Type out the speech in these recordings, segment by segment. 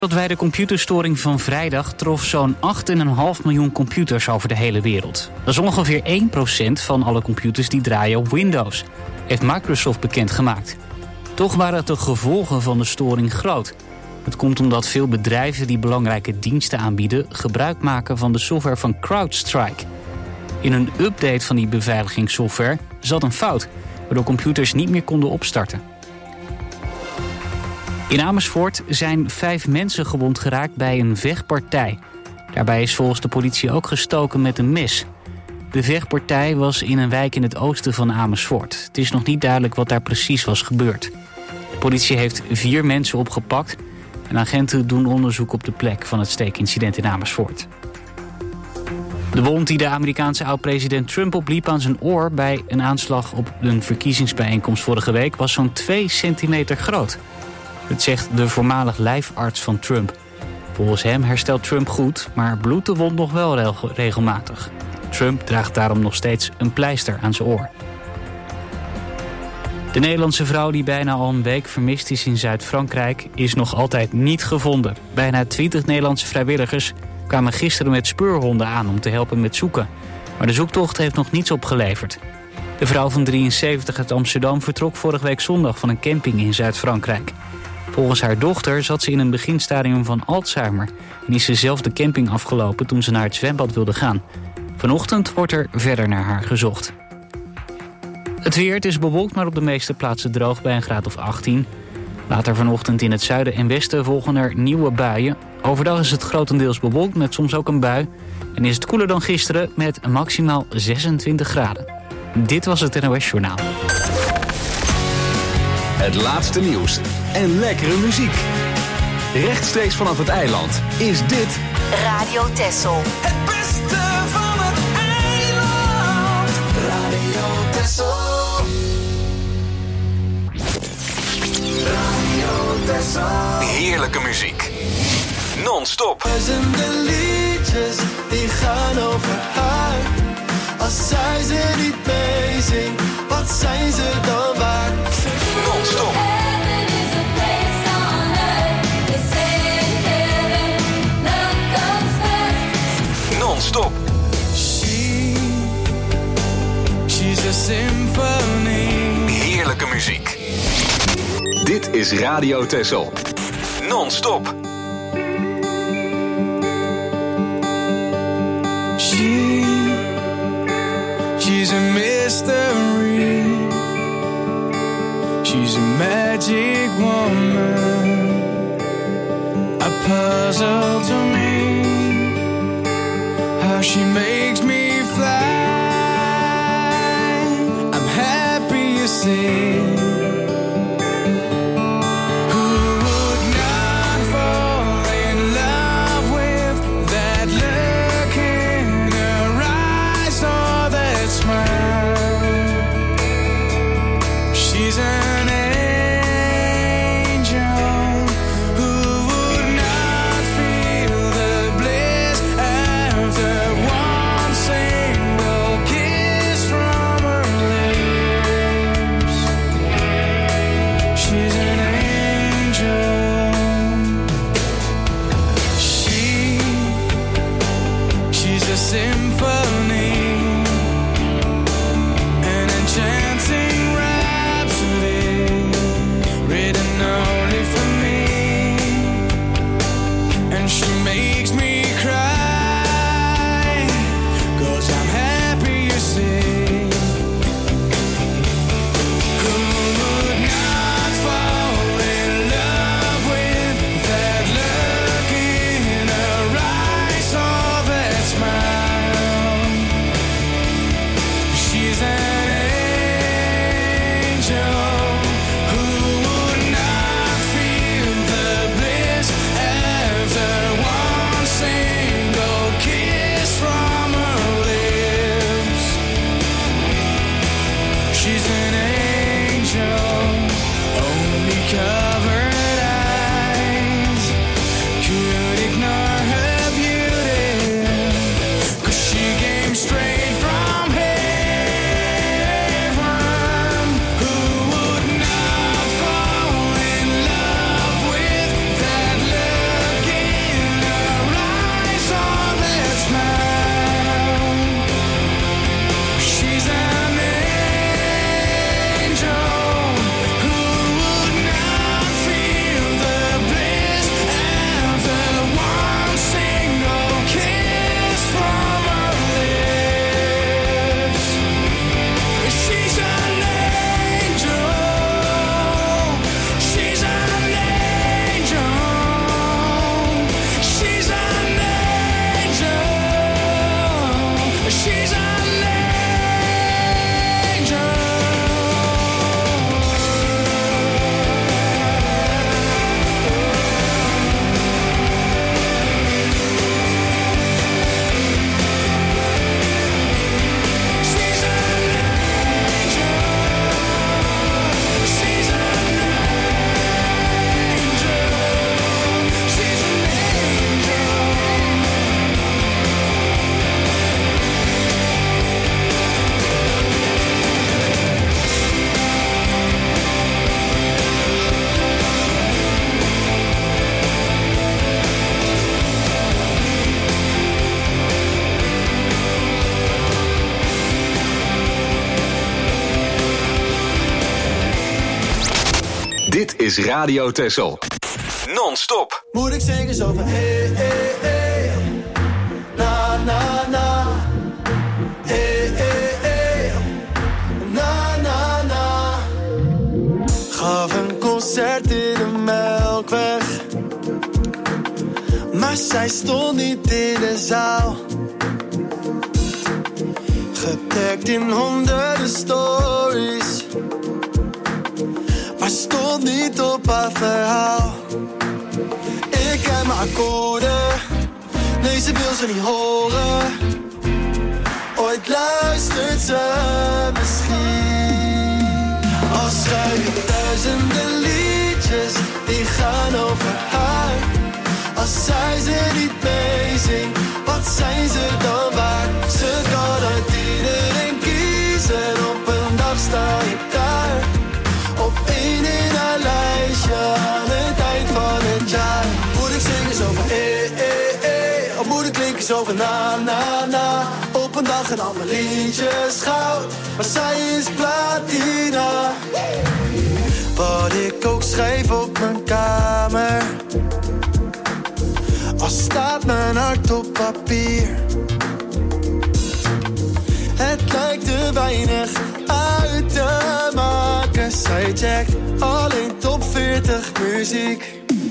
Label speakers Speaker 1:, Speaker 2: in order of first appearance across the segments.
Speaker 1: De computerstoring van vrijdag trof zo'n 8,5 miljoen computers over de hele wereld. Dat is ongeveer 1% van alle computers die draaien op Windows, heeft Microsoft bekendgemaakt. Toch waren de gevolgen van de storing groot. Het komt omdat veel bedrijven die belangrijke diensten aanbieden gebruik maken van de software van CrowdStrike. In een update van die beveiligingssoftware zat een fout, waardoor computers niet meer konden opstarten. In Amersfoort zijn 5 mensen gewond geraakt bij een vechtpartij. Daarbij is volgens de politie ook gestoken met een mes. De vechtpartij was in een wijk in het oosten van Amersfoort. Het is nog niet duidelijk wat daar precies was gebeurd. De politie heeft 4 mensen opgepakt en agenten doen onderzoek op de plek van het steekincident in Amersfoort. De wond die de Amerikaanse oud-president Trump opliep aan zijn oor bij een aanslag op een verkiezingsbijeenkomst vorige week was zo'n 2 centimeter groot. Het zegt de voormalig lijfarts van Trump. Volgens hem herstelt Trump goed, maar bloedt de wond nog wel regelmatig. Trump draagt daarom nog steeds een pleister aan zijn oor. De Nederlandse vrouw die bijna al een week vermist is in Zuid-Frankrijk is nog altijd niet gevonden. Bijna 20 Nederlandse vrijwilligers kwamen gisteren met speurhonden aan om te helpen met zoeken. Maar de zoektocht heeft nog niets opgeleverd. De vrouw van 73 uit Amsterdam vertrok vorige week zondag van een camping in Zuid-Frankrijk. Volgens haar dochter zat ze in een beginstadium van Alzheimer en is ze zelf de camping afgelopen toen ze naar het zwembad wilde gaan. Vanochtend wordt er verder naar haar gezocht. Het weer, het is bewolkt, maar op de meeste plaatsen droog bij een graad of 18. Later vanochtend in het zuiden en westen volgen er nieuwe buien. Overdag is het grotendeels bewolkt met soms ook een bui. En is het koeler dan gisteren met maximaal 26 graden. Dit was het NOS Journaal.
Speaker 2: Het laatste nieuws en lekkere muziek. Rechtstreeks vanaf het eiland is dit
Speaker 3: Radio Texel.
Speaker 4: Het beste van het eiland. Radio Texel. Radio Texel.
Speaker 2: heerlijke muziek. Non-stop.
Speaker 4: Duizenden liedjes die gaan over haar. Als zij ze niet meezingt, wat zijn ze dan waard?
Speaker 2: Non-stop. Non-stop.
Speaker 4: She's a symphony.
Speaker 2: Heerlijke muziek. Dit is Radio Texel. Non-stop.
Speaker 4: She's a mystery. She's a magic woman. A puzzle to me. How she makes me fly. I'm happy you see.
Speaker 2: is Radio Texel. Non-stop.
Speaker 4: Moet ik zingen zo van hey, hey, hey. Na, na, na. Hey, hey, hey. Na, na, na. Gaf een concert in de Melkweg, maar zij stond niet in de zaal. Getagd in honderden stories, maar stond niet op haar verhaal. Ik ken mijn akkoorden, nee ze wil ze niet horen. Ooit luistert ze misschien. Al schrijf ik duizenden liedjes, die gaan over haar. Als zij ze niet meezingt, wat zijn ze dan waard? Ze kan uit iedereen kiezen, op een dag sta ik daar. Op één in haar lijstje, aan het eind van het jaar. Moet ik zingen zo van of moet ik klinken zo van na, na, na. Op een dag en al mijn liedjes goud, maar zij is platina. Wat ik ook schrijf op mijn kamer, al staat mijn hart op papier. Het lijkt te weinig uit te maken. Zij checkt alleen top 40 muziek.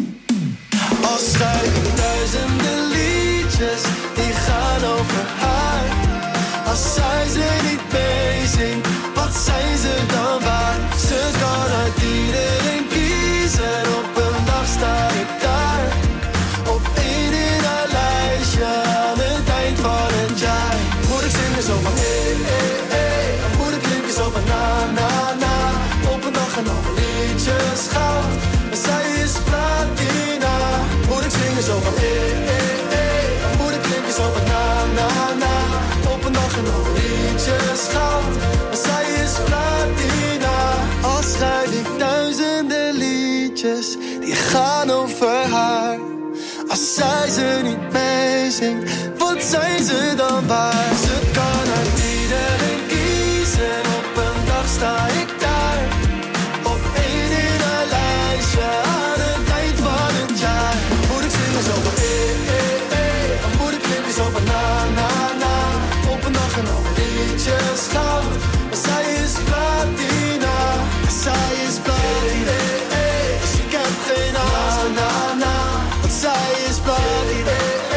Speaker 4: Al schrijf ik duizenden liedjes, die gaan over haar. Als zij ze niet meezingt, wat zijn ze dan waard? Ze kan uit iedereen kiezen, op een dag sta ik daar. Op één in haar lijstje, aan het eind van het jaar. Moet ik zingen zo van hey, hey, hey. Of moet ik klinken zo van na, na, na. Op een dag en al mijn liedjes goud, maar zij is platina. Moet ik zingen zo van hey, hey, hey. Of moet ik klinken zo van na, na, na. Op een dag en al mijn liedjes goud, maar zij is platina. Al schrijf ik duizenden liedjes, die gaan over haar. Als zij ze niet meezingt, wat zijn ze dan waard? Ze kan uit iedereen kiezen, op een dag sta ik daar. Op één in haar lijstje, aan het eind van het jaar. Moet ik zingen zo van hey, hey, hey. Of moet ik klinken zo van na, na, na. Op een dag en al mijn liedjes goud, maar zij is platina. Zij is platina, hey, hey. Dus ik heb geen haast, na, na. Zij is platina,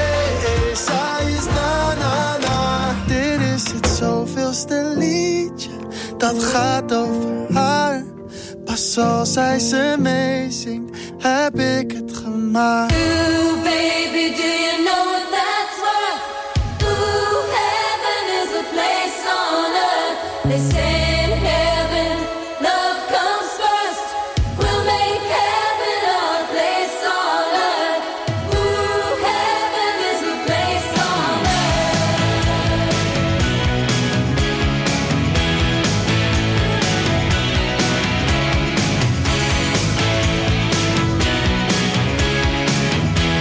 Speaker 4: zij is na, na, na. Dit is het zoveelste liedje, dat gaat over haar. Pas als zij ze meezingt, heb ik het gemaakt.
Speaker 5: Ooh, baby, do you know what that's worth? Ooh, heaven is a place on earth. They say in heaven, love comes first. We'll make heaven our place on earth. Ooh, heaven is a place on earth.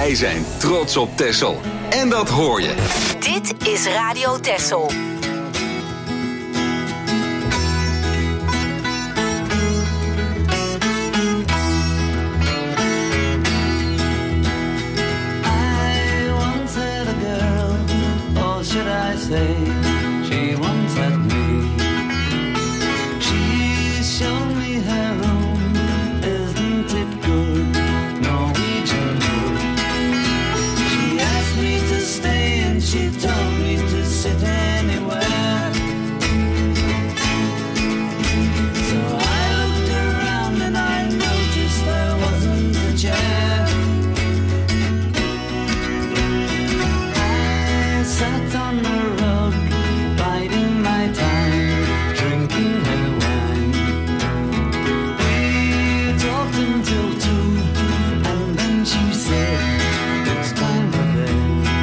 Speaker 2: Wij zijn trots op Texel. En dat hoor je.
Speaker 3: Dit is Radio Texel.
Speaker 6: She once had me. She showed me her room. Isn't it good? Norwegian wood. She asked me to stay and she told me to sit anywhere. So I looked around and I noticed there wasn't a chair. I sat on the biding my time, drinking her wine. We talked until 2, and then she said, it's time for bed.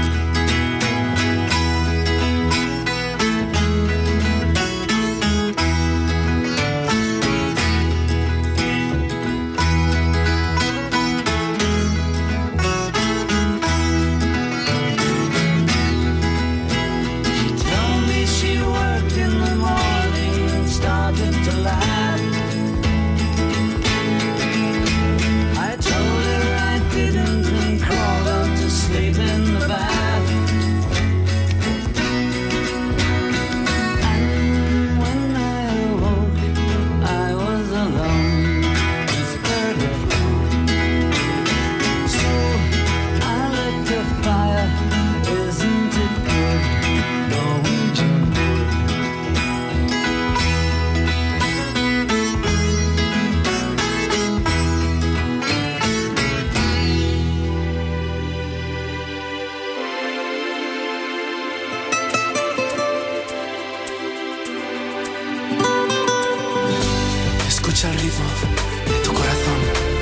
Speaker 7: Escucha el ritmo de tu corazón.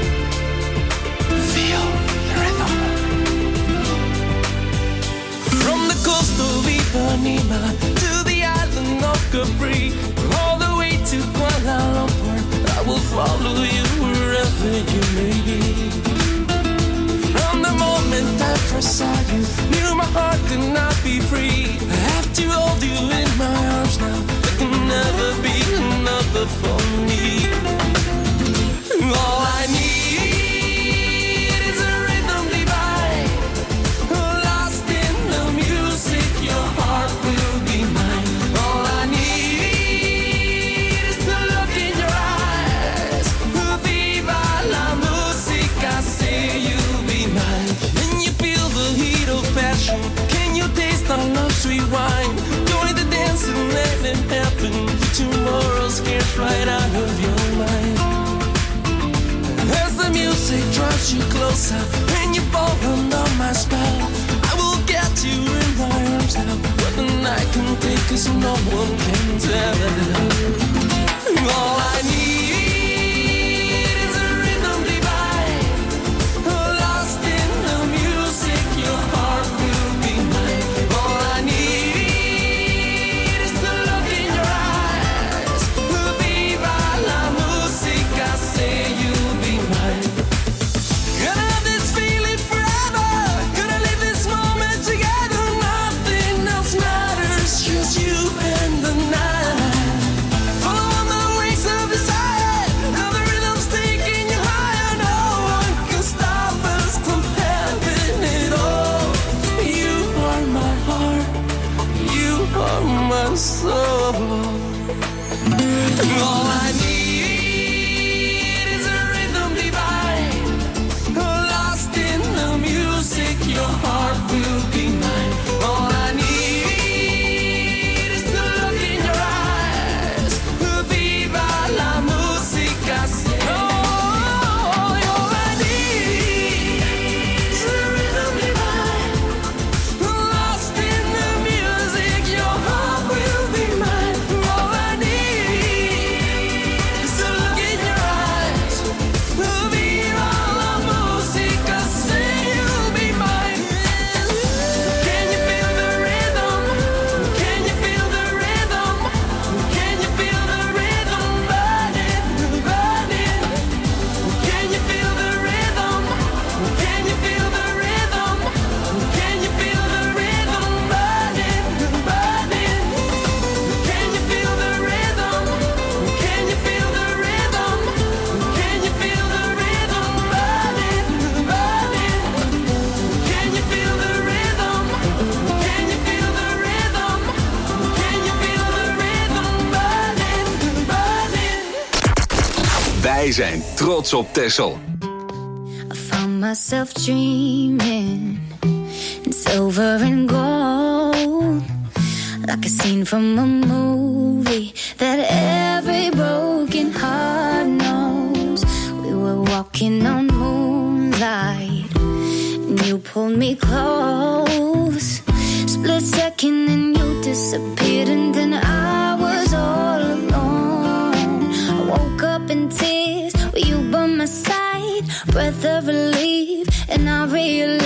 Speaker 7: Feel the rhythm.
Speaker 8: From the coast of Ipanema to the island of Capri, all the way to Kuala Lumpur, I will follow you wherever you may be. From the moment I first saw you, knew my heart could not be free. I have to hold you in my arms now. There can never be another for me. All I need is a rhythm divine. Lost in the music, your heart will be mine. All I need is to look in your eyes. Viva la musica, say you'll be mine. When you feel the heat of passion, can you taste our love sweet wine? Join the dance and let it happen. Tomorrow scares right out of your mind. As the music draws you closer and you fall under my spell, I will get you in my arms now. But the night can take us, no one can tell. All I need is a rhythm divine. Lost in the music, your heart will be mine. All I need is to look in your eyes. Viva la musica, say you'll be mine. Gonna have this feeling forever. Gonna live this moment together. Nothing else matters, just you and the night. Follow on the wings of desire. Now the rhythm's taking you higher. No one can stop us from having it all. You are my heart. You are my soul. All I need is a rhythm divine. Lost in the music, your heart will be mine. All I need is to look in your eyes. Viva la musica, say. Oh, all I need is a rhythm divine. Lost in the music, your heart will be mine.
Speaker 2: Wij zijn trots op Texel.
Speaker 5: I found myself dreaming in silver and gold, like a scene from a movie that every broken heart knows. We were walking on moonlight and you pulled me close. Split second and you disappeared, and then I was all alone. I woke up in tears with you by my side, breath of relief, and I realized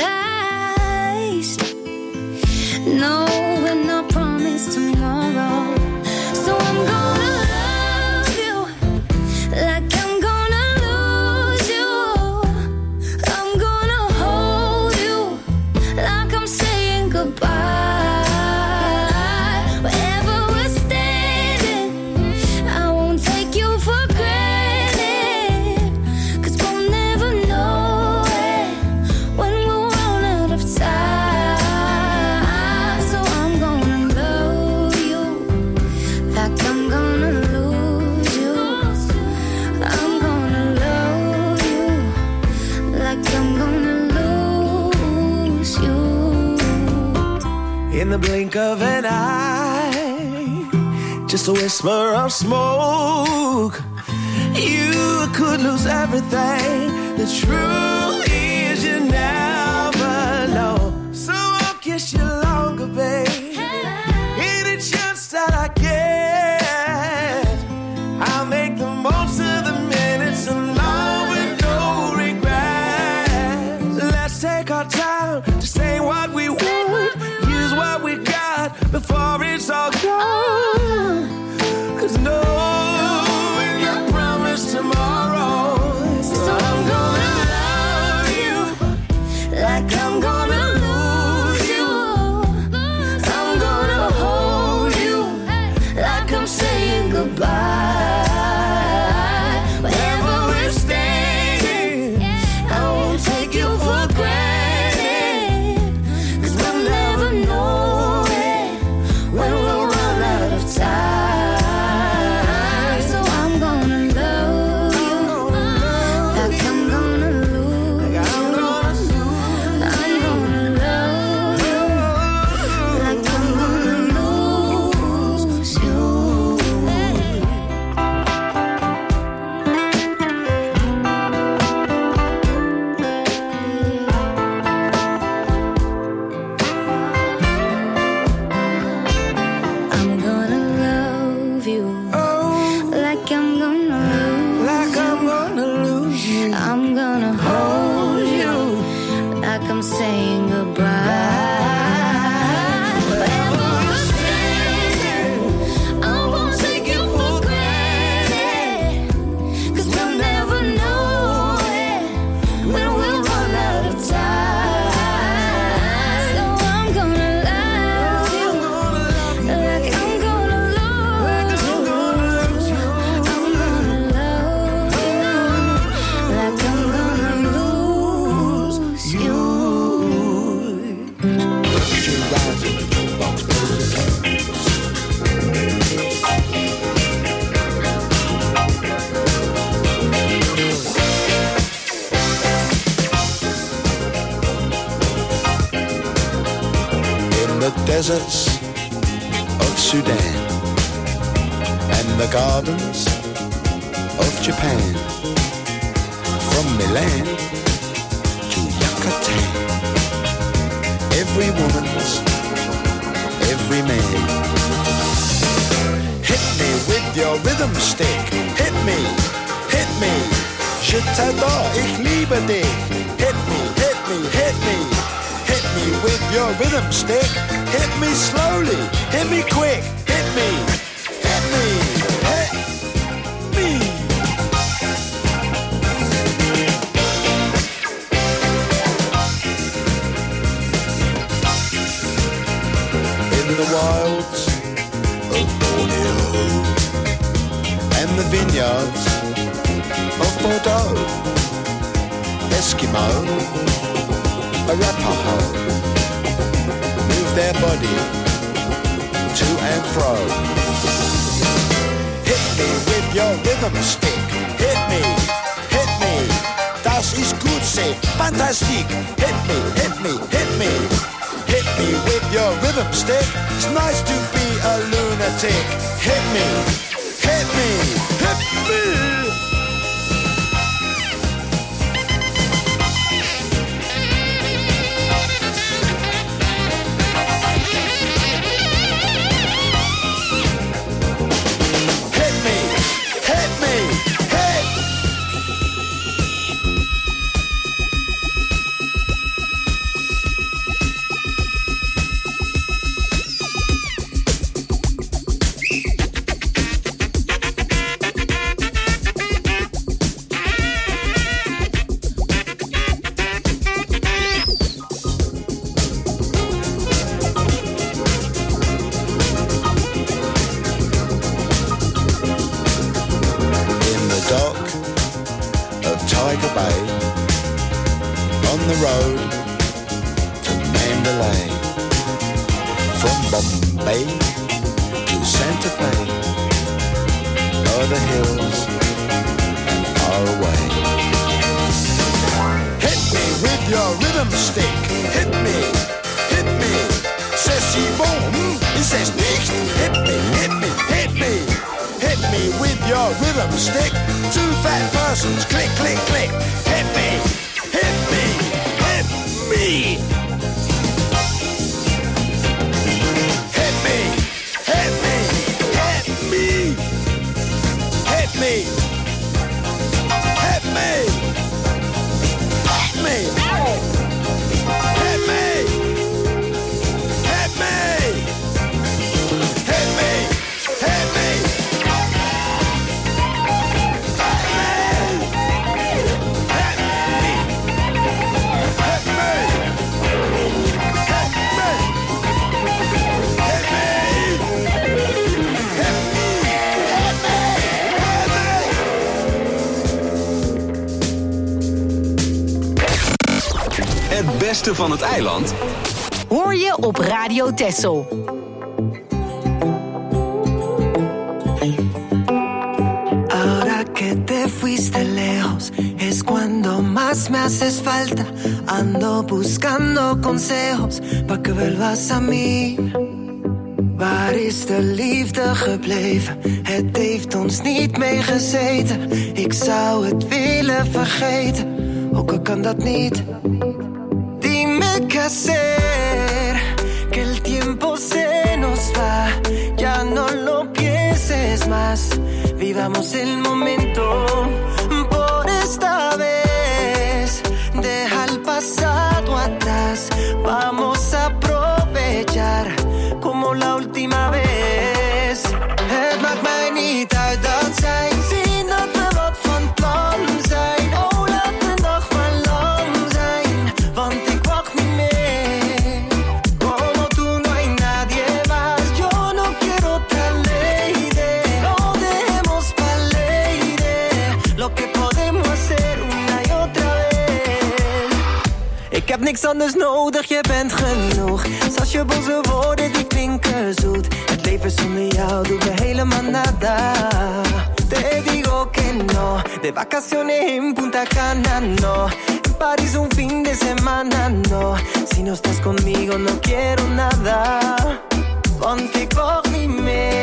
Speaker 5: no, we're not promised tomorrow. So I'm gonna love you like I'm gonna lose you. I'm gonna hold you like I'm saying goodbye. Wherever we're standing, I won't take you for granted, 'cause we'll never know it when we'll run out of time. So I'm gonna love you like I'm gonna lose you. I'm gonna love you like I'm gonna lose you.
Speaker 8: In the blink of an eye, just a whisper of smoke, you could lose everything. The truth is you never know. So I'll kiss you longer, babe. Any chance that I get, I'll make the most of the minutes alone with no regrets. Let's take our time to say what we want, use what we got before it's all gone. 'Cause no, we're not promised tomorrow. So I'm gonna love you like I'm gonna lose you. I'm gonna hold you like I'm saying goodbye. Wherever we're standing, I won't take you for granted, 'cause we'll never know it when we'll run out of time. So I'm gonna love you like I'm gonna lose you. I'm gonna love you like I'm gonna lose you. I'm gonna love you like I'm gonna lose. Like I'm gonna lose you.
Speaker 5: I'm gonna hold you like I'm saying goodbye. Wherever we're standing, I won't take you for granted, 'cause we'll never know it when we'll run out of time. So I'm gonna love you like I'm gonna lose you. I'm gonna love you like I'm gonna lose you.
Speaker 9: In the deserts of Sudan and the gardens of Japan, from Milan to Yucatan, every woman's, every man. Hit me with your rhythm stick, hit me, hit me. Je t'adore, ich liebe dich. Hit me, hit me, hit me. Hit me with your rhythm stick. Hit me slowly, hit me quick. Hit me, hit me, hit me. In the wilds of Borneo and the vineyards of Bordeaux, Eskimo, Arapaho, move their body to and fro. Hit me with your rhythm stick, hit me das ist gut, say, fantastic. Hit me, hit me, hit me. Hit me with your rhythm stick. It's nice to be a lunatic. Hit me, hit me, hit me.
Speaker 2: Het beste van het eiland
Speaker 3: hoor je op Radio Texel.
Speaker 10: Ahora que te fuiste lejos es cuando más me haces falta. Ando buscando consejos pa' que vuelvas a mí. Waar is de liefde gebleven? Het heeft ons niet meegezeten. Ik zou het willen vergeten, ook al kan dat niet. ¿Qué hacer? Que el tiempo se nos va. Ya no lo pienses más. Vivamos el momento. Por esta vez, deja el pasado atrás. Vamos a aprovechar como la última vez. Het maakt mij niet uit dat zij zien dat we wat van plan zijn. Oh, laat de dag maar lang zijn, want ik wacht niet meer. Ik heb niks anders nodig, je bent genoeg. Zelfs je boze woorden die klinken zoet. Het leven zonder jou doet me helemaal nada. Te digo que no, de vacaciones en Punta Cana no. En París un fin de semana no. Si no estás conmigo no quiero nada, want ik wacht niet meer.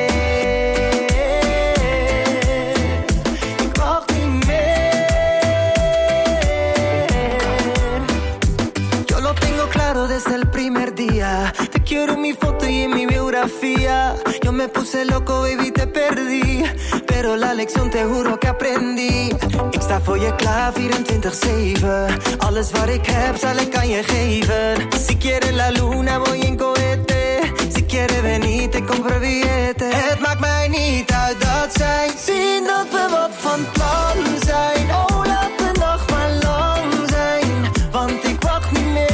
Speaker 10: Desde el primer día te quiero en mi foto y en mi biografía. Yo me puse loco, baby, te perdí, pero la lección te juro que aprendí. Ik sta voor je klaar 24/7. Alles wat ik heb zal ik aan je geven. Si quieres la luna voy en cohete. Si quieres venir te compro billete. Het maakt mij niet uit dat zij zien dat we wat van plan zijn. Oh, laat de nacht maar lang zijn, want ik wacht niet meer.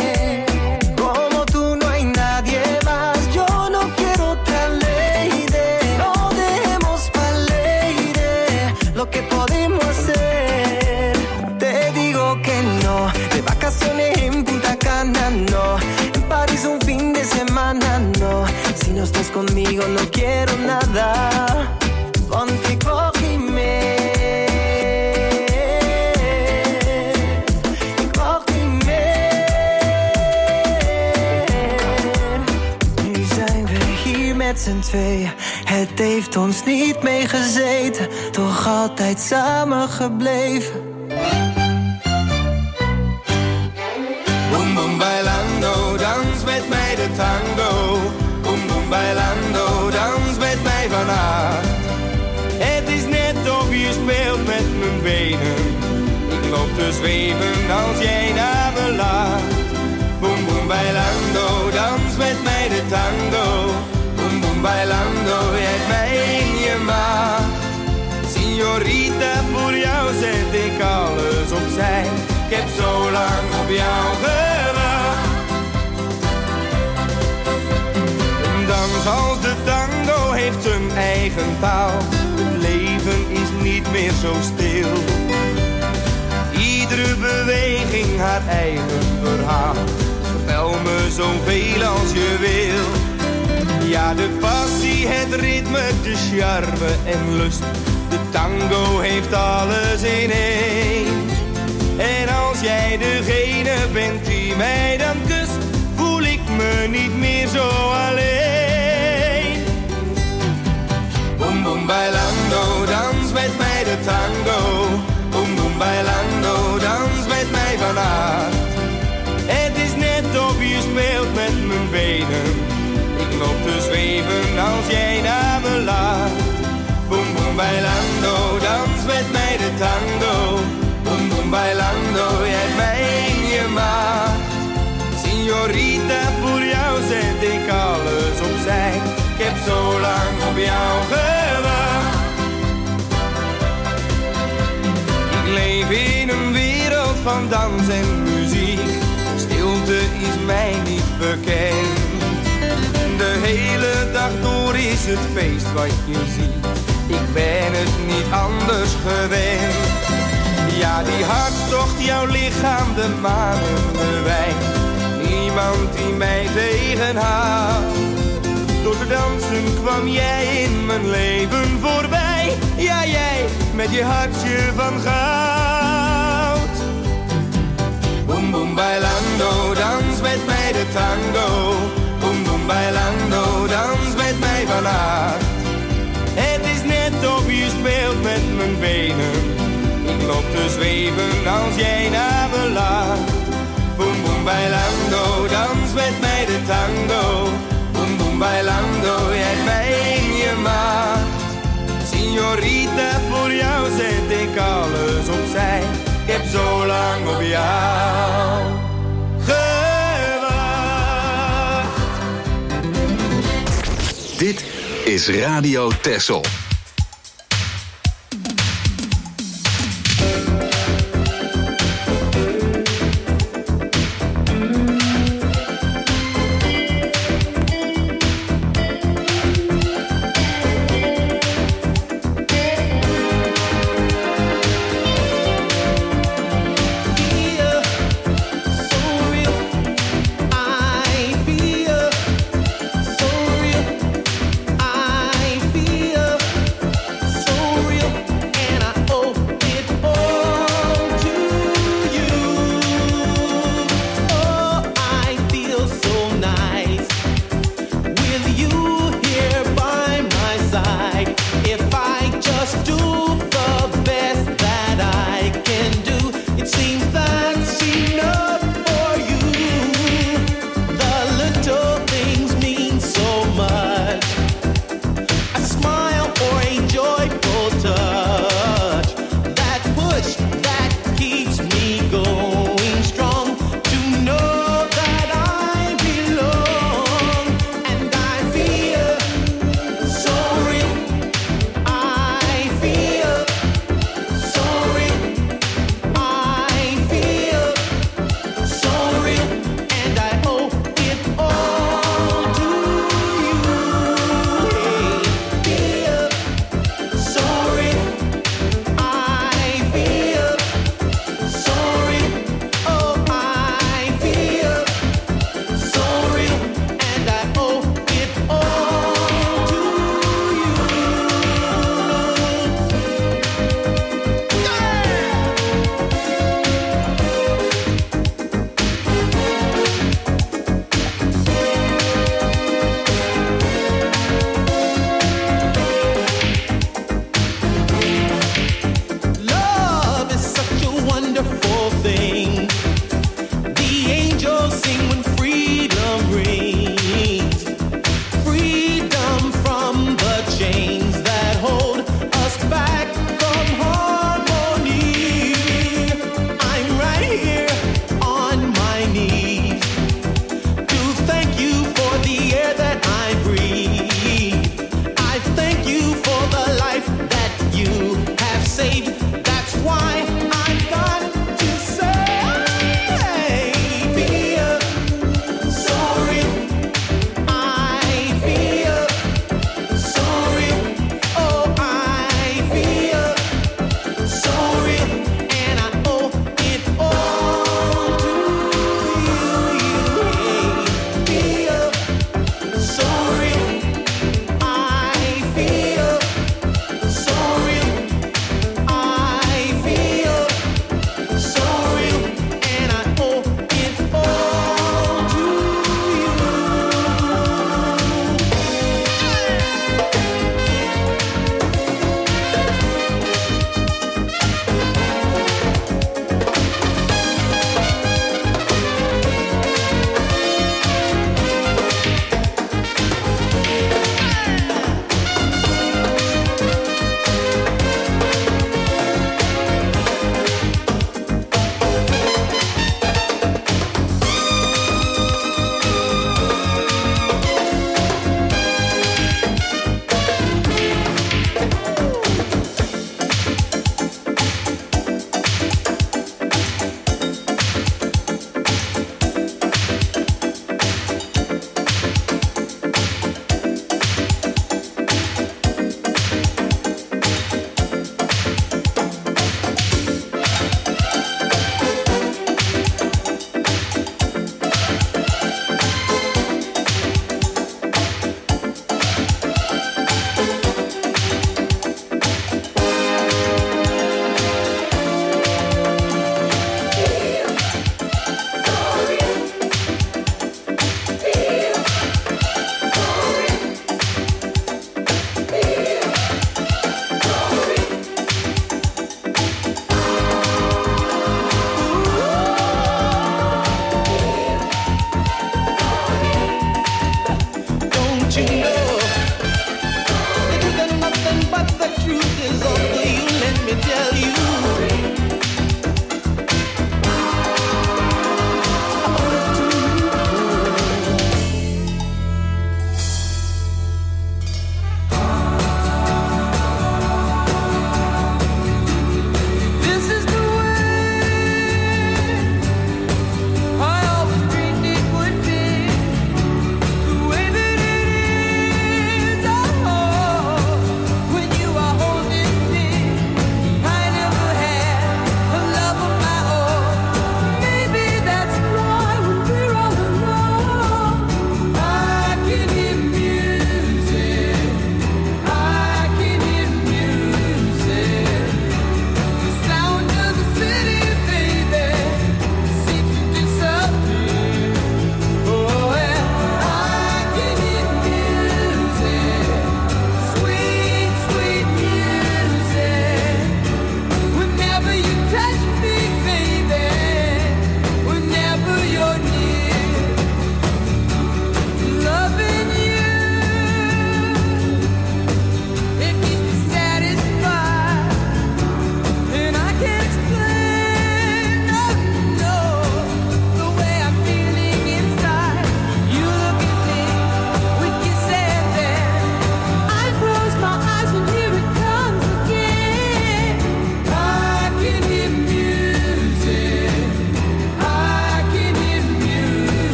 Speaker 10: Lo que podemos hacer, te digo que no. De vacaciones en Punta Cana no. En París un fin de semana no. Si no estás conmigo no quiero nada, want ik wacht niet meer. z'n tweeën. Het heeft ons niet meegezeten, toch altijd samen gebleven.
Speaker 8: Boom boom bailando, dans met mij de tango. Boom boom bailando, dans met mij vanavond. Het is net of je speelt met mijn benen. Ik loop te zweven als jij naar me laat. Boom boom bailando, dans met mij de tango. Boom boom bailando, jij hebt mij in je macht. Signorita, voor jou zet ik alles opzij. Ik heb zo lang op jou gewacht. Een dans als de tango heeft zijn eigen taal. Het leven is niet meer zo stil. Iedere beweging haar eigen verhaal. Vertel me zoveel als je wil. Ja, de passie, het ritme, de charme en lust. De tango heeft alles in één. En als jij degene bent die mij dan kust, voel ik me niet meer zo alleen. Boom boom bailando, dans met mij de tango. Boom boom bailando, dans met mij vanavond. Het is net of je speelt met mijn benen. Ik loop te zweven als jij naar me laat. Boom boom bailando, dans met mij de tango. Boom boom bailando, jij hebt mij in je macht. Signorita, voor jou zet ik alles opzij. Ik heb zo lang op jou gewacht. Ik leef in een wereld van dans en muziek. Stilte is mij niet bekend. De hele dag door is het feest wat je ziet. Ik ben het niet anders gewend. Ja, die hartstocht, jouw lichaam, de maan en de wijn. Niemand die mij tegenhoudt. Door te dansen kwam jij in mijn leven voorbij. Ja, jij met je hartje van goud. Boom boom bailando, dans met mij de tango. Boom boom bailando, dans met mij vanavond. Het is net of je speelt met mijn benen. Ik loop te zweven als jij naar me laat. Boom boom bailando, dans met mij de tango. Boom boom bailando, jij hebt mij in je macht. Signorita, voor jou zet ik alles opzij. Ik heb zo lang op jou gewacht.
Speaker 2: Dit is Radio Texel.
Speaker 6: I feel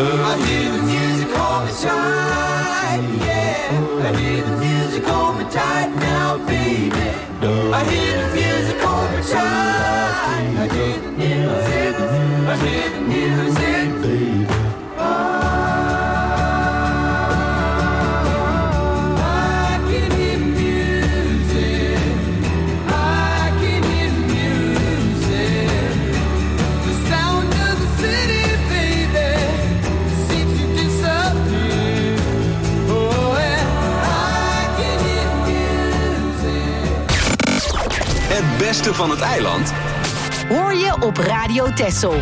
Speaker 6: I hear the music hold me tight, yeah. I hear the music hold me tight now, baby. I hear the music hold me tight. I hear the music, I hear the music, baby.
Speaker 2: Het beste van het eiland
Speaker 3: hoor je op Radio Texel.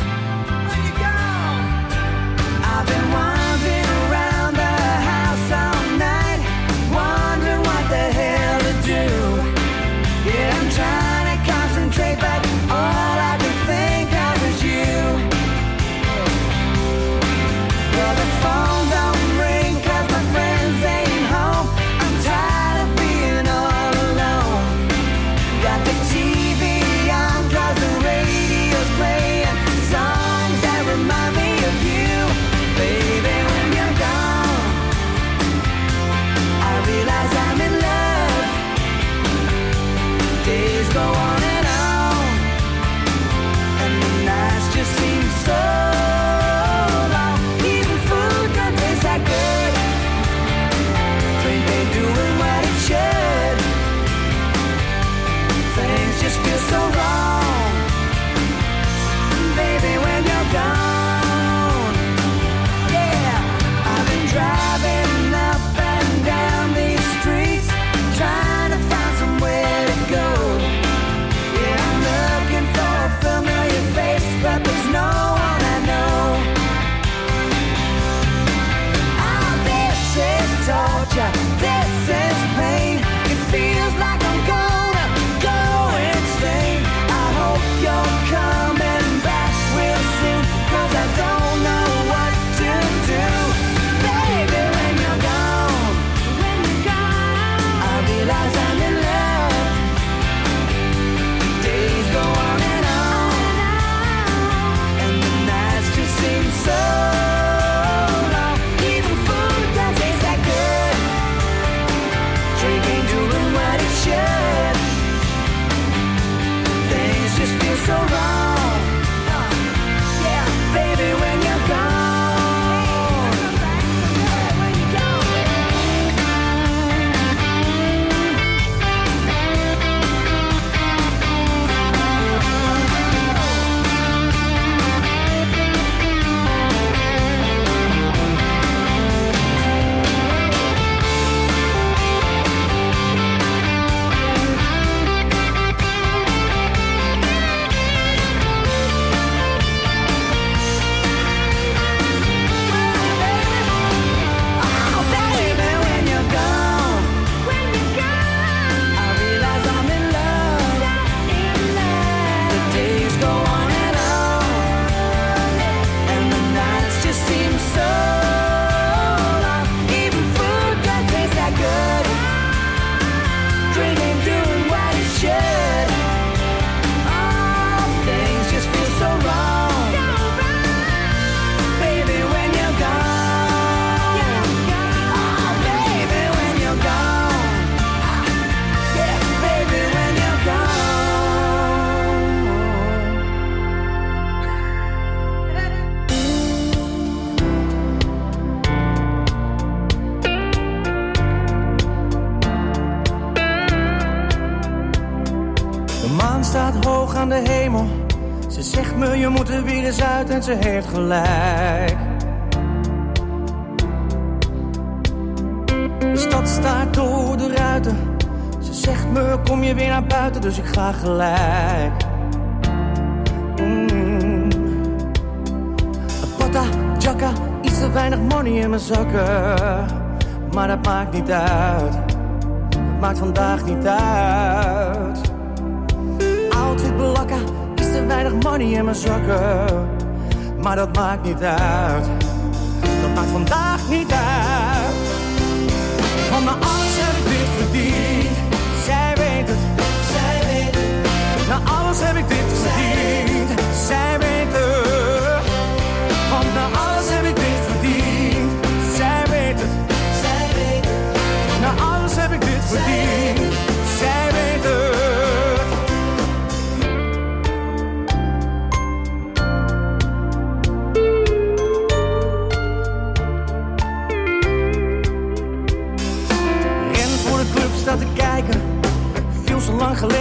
Speaker 11: staat hoog aan de hemel. Ze zegt me, je moet er weer eens uit en ze heeft gelijk. De stad staart door de ruiten. Ze zegt me, kom je weer naar buiten, dus ik ga gelijk. Pata, jacka, iets te weinig money in mijn zakken. Maar dat maakt niet uit. Dat maakt vandaag niet uit. Outfit belakka, iets te weinig money in mijn zakken. Maar dat maakt niet uit. Dat maakt vandaag niet uit. Van mijn alles heb ik dit verdiend. Zij weet het, zij weet het. Na alles heb ik dit verdiend. Zij weet het. Want na alles heb ik dit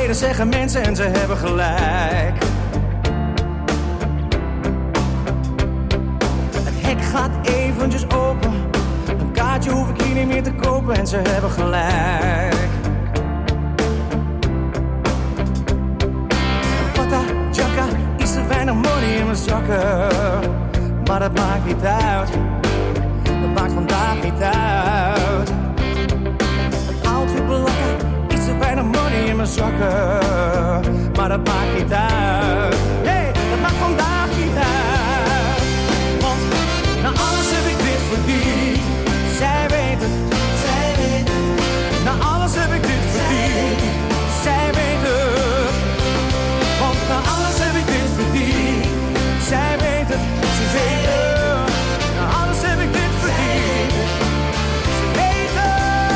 Speaker 11: verleden zeggen mensen en ze hebben gelijk. Het hek gaat eventjes open. Een kaartje hoef ik hier niet meer te kopen en ze hebben gelijk. Pata, chaka, iets te weinig money in mijn zakken. Maar dat maakt niet uit. Dat maakt vandaag niet uit. Een outfit belakken, iets te weinig money in mijn zakken. Maar dat maakt niet uit. Nee, dat maakt vandaag niet uit. Want na alles heb ik dit verdiend. Zij weet het, zij weet het. Na alles heb ik dit verdiend. Zij weet het. Want na alles heb ik dit verdiend. Zij weet het, ze weet het. Na alles heb ik dit verdiend. Ze weet het.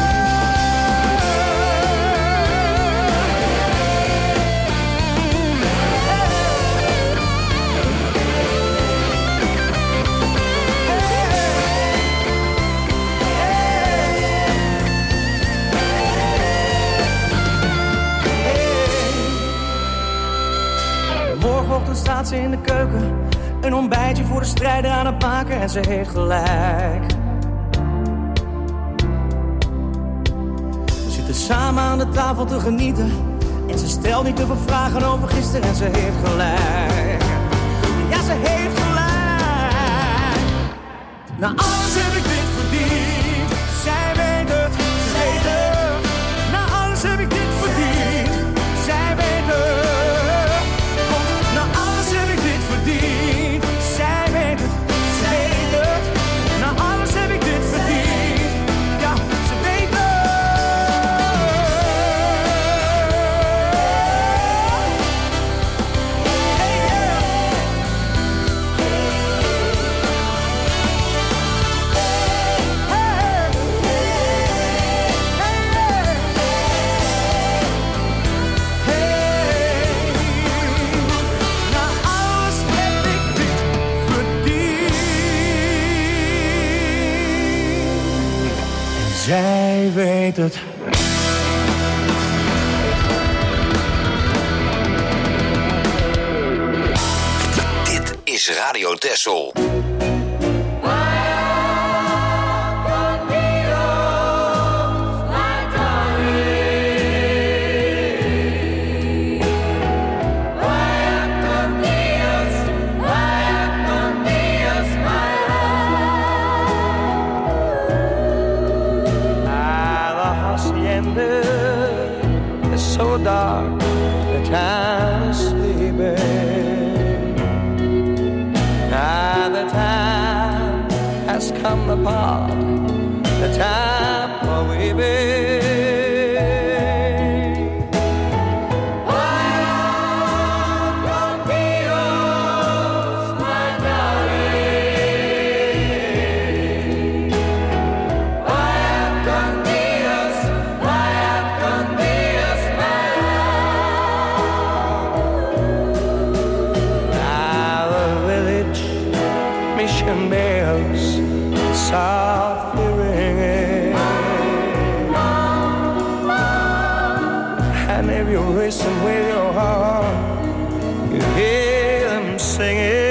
Speaker 11: Morgenochtend staat ze in de keuken. Een ontbijtje voor de strijder aan het maken en ze heeft gelijk. We zitten samen aan de tafel te genieten. En ze stelt niet te veel vragen over gisteren en ze heeft gelijk. Ja, ze heeft gelijk. Na alles heb ik dit verdiend. Zij weet het, ze weet het. Na alles heb ik dit verdiend. Zij weet het. Want na alles heb ik dit verdiend. Zij weet het, ze weet het. Na alles heb ik dit verdiend. Ja, ze weet het. Hey, yeah. Zij weet het.
Speaker 12: Dit is Radio Texel.
Speaker 6: So dark, the time is sleeping. Now the time has come upon the time for weeping. Softly ringing, and if you listen with your heart, you hear them singing.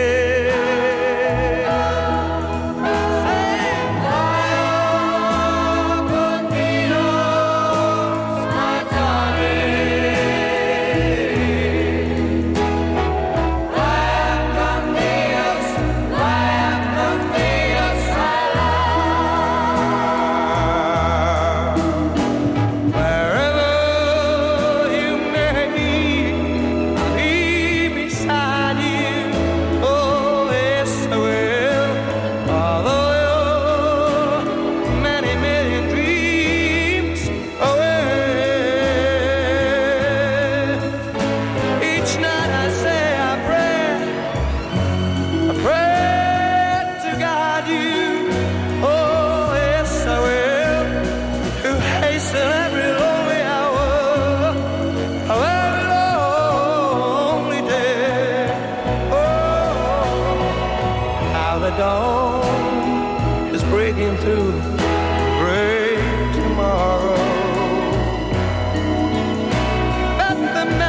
Speaker 6: But the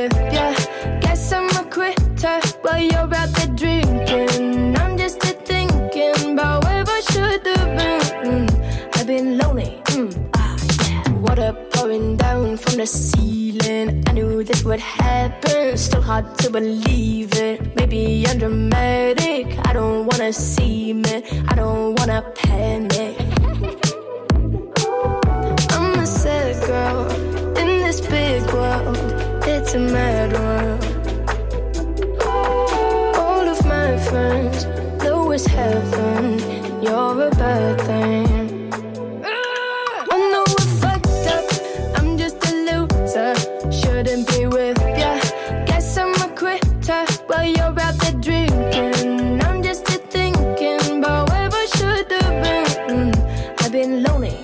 Speaker 13: with ya. Guess I'm a quitter while you're out there drinking. I'm just thinking about where I should have been. I've been lonely, yeah. Water pouring down from the ceiling. I knew this would happen, still hard to believe it. Maybe I'm dramatic, I don't wanna seem it, I don't wanna panic. I'm a sad girl in this big world, it's a mad world. All of my friends know it's heaven, you're a bad thing. I know I fucked up, I'm just a loser, shouldn't be with ya. Guess I'm a quitter while you're out there drinking. I'm just thinking about where I should have been. I've been lonely,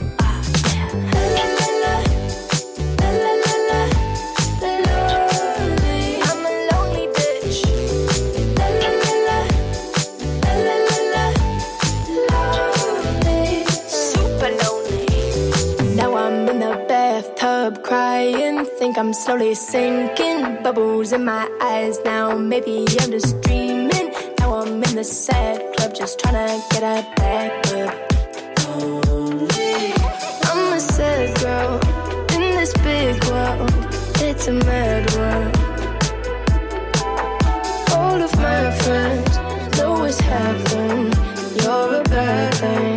Speaker 13: crying, think I'm slowly sinking. Bubbles in my eyes now, maybe I'm just dreaming. Now I'm in the sad club, just trying to get a back up. I'm a sad girl in this big world, it's a mad world. All of my friends know it's heaven, you're a bad thing.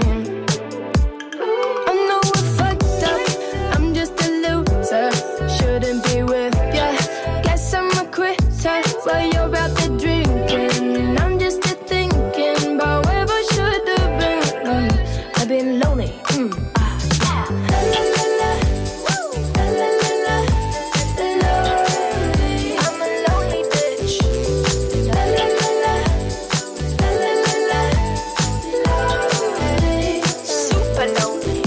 Speaker 13: Shouldn't be with ya. Guess I'm a quitter while you're out there drinking. I'm just thinking about where I should have been. I've been lonely, I'm a lonely bitch. Super lonely.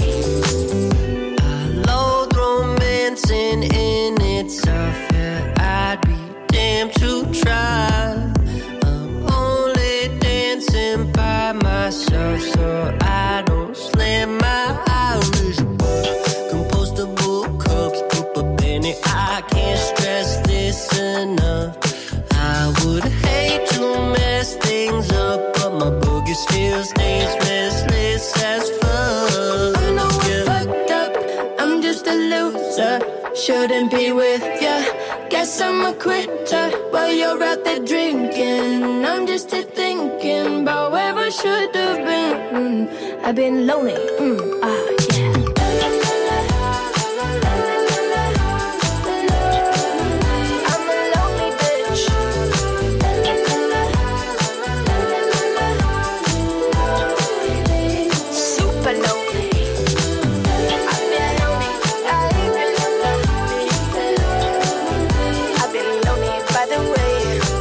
Speaker 6: I loathe romancing in itself, yeah, I'd be damned to try. I'm only dancing by myself, so I don't slam my Irish bar. Compostable cups, put a penny, I can't stress this enough. I would hate to mess things up, but my boogie still stays restless as fuck.
Speaker 13: I know I fucked up, I'm just a loser, shouldn't be with ya. Guess I'm a quitter while you're out there drinking. I'm just thinking about where I should have been. I've been lonely, yeah. I'm a lonely bitch. Super lonely. I've been lonely. I've been lonely by the way.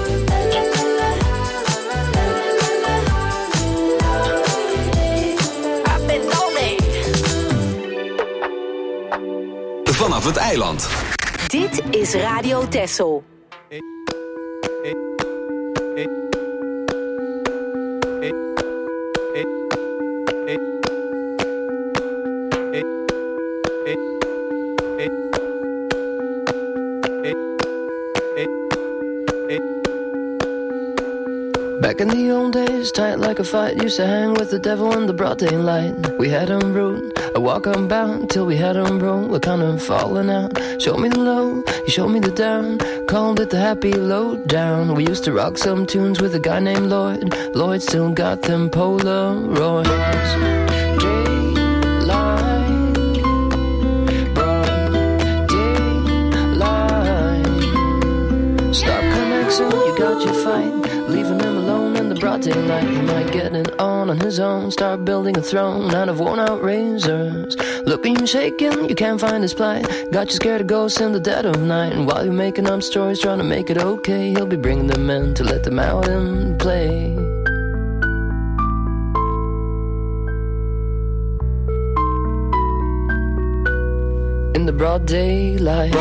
Speaker 13: I've been lonely.
Speaker 2: Vanaf het eiland.
Speaker 3: Dit is Radio Texel.
Speaker 11: Back in the old days, tight like a fight, used to hang with the devil in the broad daylight. We had him rude, a walk unbound, till we had him roll, we're kind of falling out. Showed me the low, he showed me the down, called it the happy low down. We used to rock some tunes with a guy named Lloyd. Lloyd still got them Polaroids. Stop connecting, you got your fight. Leaving him alone in the broad daylight. He might get it on his own. Start building a throne out of worn out razors. Looking you shaking, you can't find his plight. Got you scared of ghosts in the dead of night. And while you're making up stories trying to make it okay, he'll be bringing them in to let them out and play. In the broad daylight,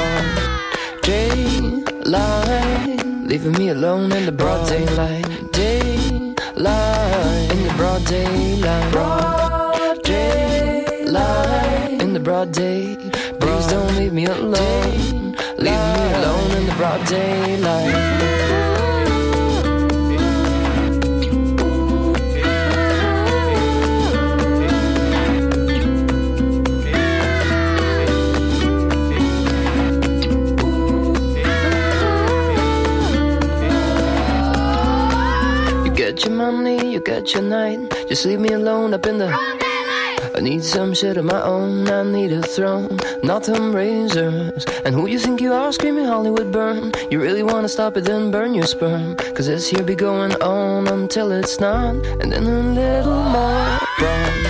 Speaker 11: daylight, leaving me alone in the broad daylight, daylight, in the broad daylight, daylight, in the broad day. Please don't leave me alone,
Speaker 8: leave me alone in the broad daylight. Get your money, you get your night. Just leave me alone up in the I need some shit of my own. I need a throne, not them razors. And who you think you are, screaming Hollywood burn? You really wanna stop it, then burn your sperm. Cause this here be going on until it's not. And then a little more broad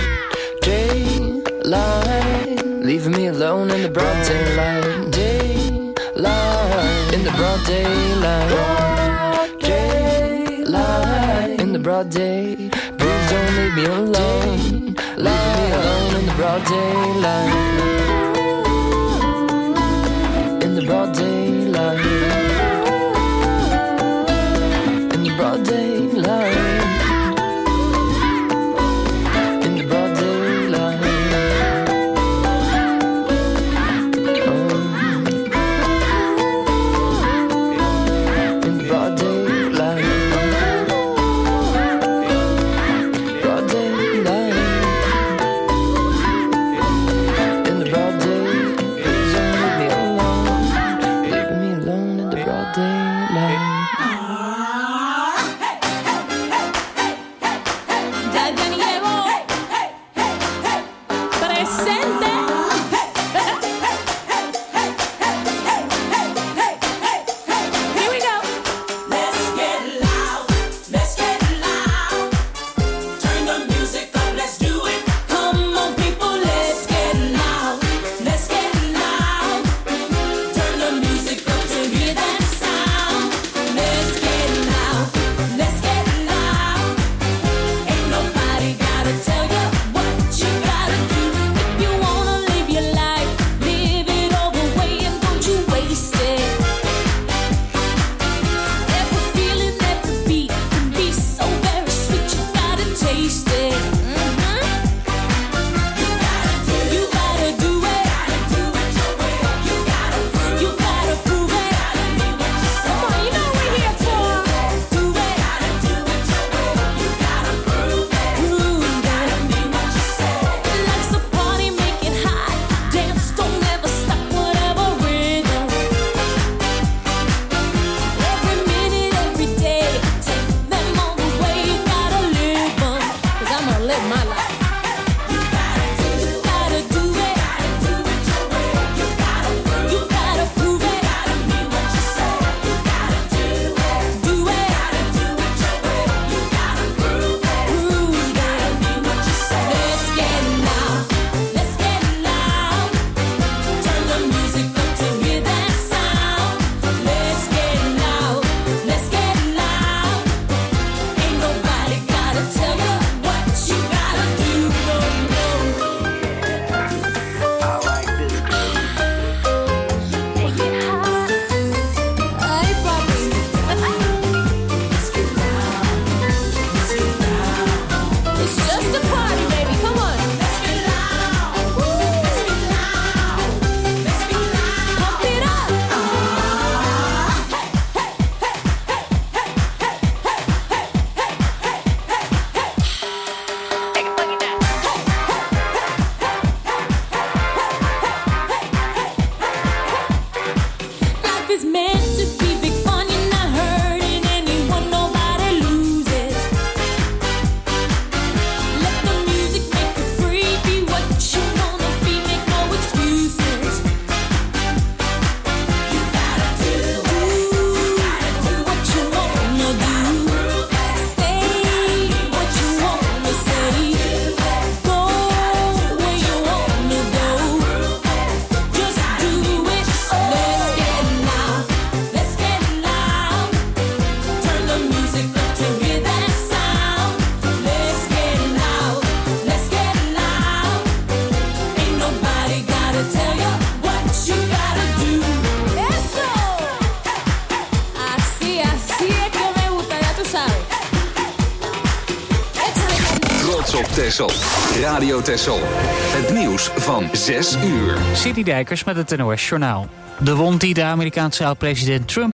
Speaker 8: daylight, leaving me alone in the broad daylight. Daylight, in the broad daylight. In the broad day, please don't leave me alone. Leave me alone in the broad daylight. In the broad daylight. In the broad daylight. In the broad daylight. In the broad daylight.
Speaker 5: Sound.
Speaker 2: trots op Texel. Radio Texel. Het nieuws van 6 uur.
Speaker 1: City Dijkers met het NOS Journaal. De wond die de Amerikaanse oud-president Trump